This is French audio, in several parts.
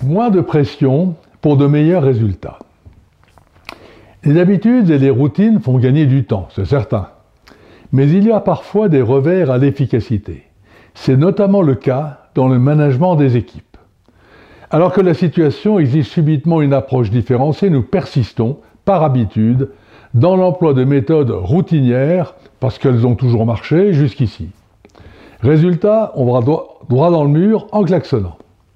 Moins de pression pour de meilleurs résultats. Les habitudes et les routines font gagner du temps, c'est certain. Mais il y a parfois des revers à l'efficacité. C'est notamment le cas dans le management des équipes. Alors que la situation exige subitement une approche différenciée, nous persistons, par habitude, dans l'emploi de méthodes routinières, parce qu'elles ont toujours marché jusqu'ici. Résultat, on va droit dans le mur en klaxonnant.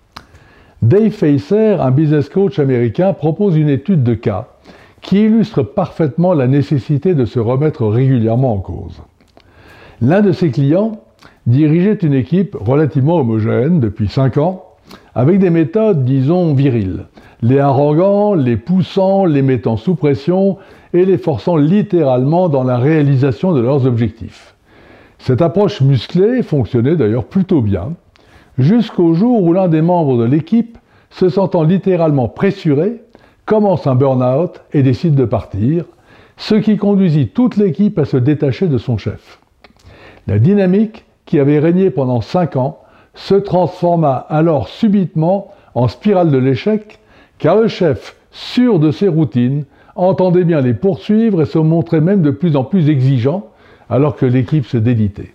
Dave Facer, un business coach américain, propose une étude de cas qui illustre parfaitement la nécessité de se remettre régulièrement en cause. L'un de ses clients dirigeait une équipe relativement homogène depuis 5 ans, avec des méthodes, disons, viriles, les haranguant, les poussant, les mettant sous pression et les forçant littéralement dans la réalisation de leurs objectifs. Cette approche musclée fonctionnait d'ailleurs plutôt bien, jusqu'au jour où l'un des membres de l'équipe, se sentant littéralement pressuré, commence un burn-out et décide de partir, ce qui conduisit toute l'équipe à se détacher de son chef. La dynamique qui avait régné pendant 5 ans se transforma alors subitement en spirale de l'échec, car le chef, sûr de ses routines, entendait bien les poursuivre et se montrait même de plus en plus exigeant, alors que l'équipe se délitait.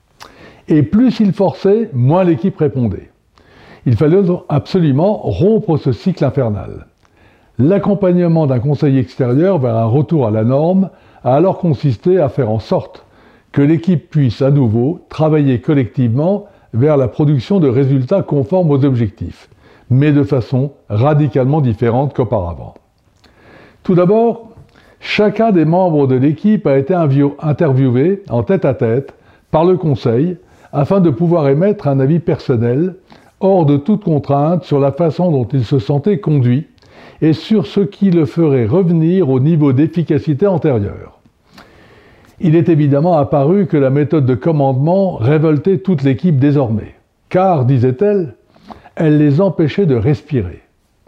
Et plus il forçait, moins l'équipe répondait. Il fallait absolument rompre ce cycle infernal. L'accompagnement d'un conseil extérieur vers un retour à la norme a alors consisté à faire en sorte que l'équipe puisse à nouveau travailler collectivement vers la production de résultats conformes aux objectifs, mais de façon radicalement différente qu'auparavant. Tout d'abord, chacun des membres de l'équipe a été interviewé en tête-à-tête par le conseil afin de pouvoir émettre un avis personnel hors de toute contrainte sur la façon dont il se sentait conduit et sur ce qui le ferait revenir au niveau d'efficacité antérieur. Il est évidemment apparu que la méthode de commandement révoltait toute l'équipe désormais, car, disait-elle, elle les empêchait de respirer.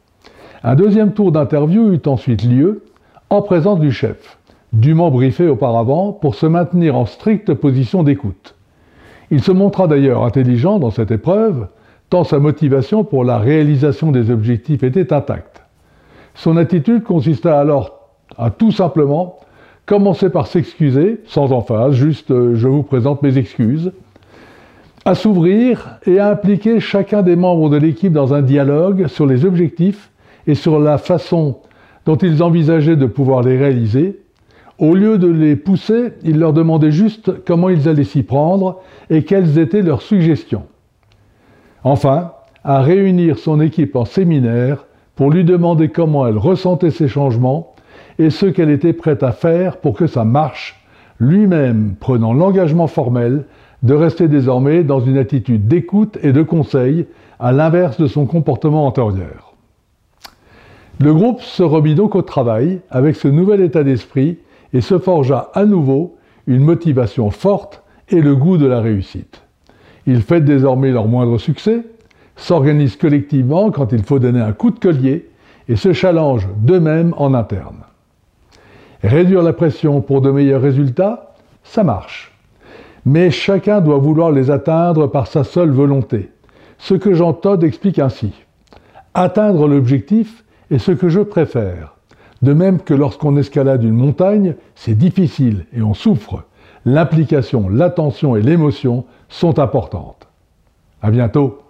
Un deuxième tour d'interview eut ensuite lieu, en présence du chef, dûment briefé auparavant pour se maintenir en stricte position d'écoute. Il se montra d'ailleurs intelligent dans cette épreuve, tant sa motivation pour la réalisation des objectifs était intacte. Son attitude consista alors à tout simplement commencer par s'excuser, sans emphase, juste « je vous présente mes excuses », à s'ouvrir et à impliquer chacun des membres de l'équipe dans un dialogue sur les objectifs et sur la façon dont ils envisageaient de pouvoir les réaliser. Au lieu de les pousser, il leur demandait juste comment ils allaient s'y prendre et quelles étaient leurs suggestions. Enfin, à réunir son équipe en séminaire pour lui demander comment elle ressentait ces changements et ce qu'elle était prête à faire pour que ça marche, lui-même prenant l'engagement formel de rester désormais dans une attitude d'écoute et de conseil, à l'inverse de son comportement antérieur. Le groupe se remit donc au travail avec ce nouvel état d'esprit et se forgea à nouveau une motivation forte et le goût de la réussite. Ils fêtent désormais leur moindre succès, s'organisent collectivement quand il faut donner un coup de collier et se challengent d'eux-mêmes en interne. Réduire la pression pour de meilleurs résultats, ça marche. Mais chacun doit vouloir les atteindre par sa seule volonté. Ce que Jean Todt explique ainsi. Atteindre l'objectif est ce que je préfère. De même que lorsqu'on escalade une montagne, c'est difficile et on souffre. L'implication, l'attention et l'émotion sont importantes. À bientôt.